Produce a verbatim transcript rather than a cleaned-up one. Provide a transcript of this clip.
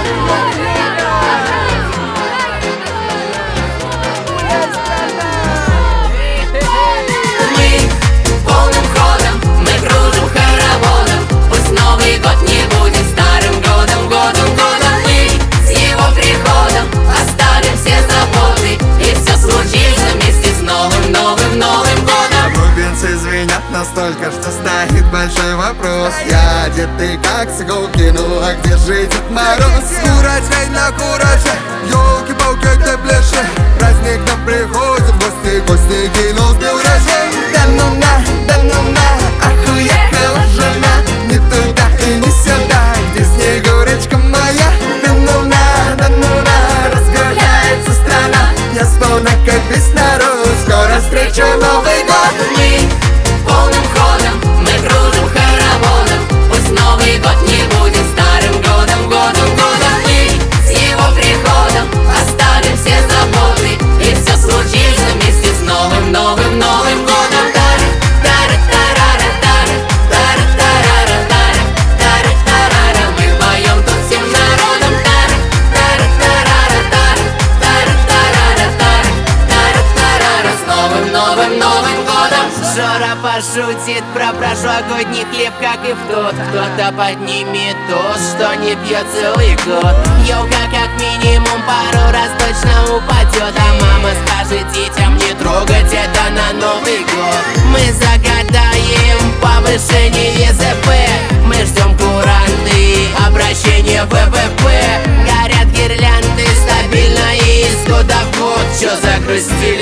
Настолько, что стоит большой вопрос: я одетый как с иголки, ну а где же Дед Мороз? Курочей на курочей, ёлки-палки, где ближе? Праздник нам приходит в гости, гости кинул урожай. Да ну на, да ну на, ах, уехала жена не туда и не сюда, где Снегурочка моя. Да ну на, да ну на, разгуляется страна, я сполна как весь народ, скоро встречу Новый год. Мы полным ходом, мы кружим хороводом, пусть Новый год не будет старым годом, годом, годом. Мы с его приходом оставим все заботы, и все случится вместе с новым, новым, новым годом. Мы поем тут всем народом. С новым, новым, новым годом. Жора пошутит про прошлогодний хлеб, как и в тот. Кто-то поднимет тост, что не пьет целый год. Ёлка как минимум пару раз точно упадет, а мама скажет детям не трогать это на Новый год. Мы загадаем повышение ЗП, мы ждем куранты, обращение в ВВП. Горят гирлянды стабильно и из года в год. Чё загрустил?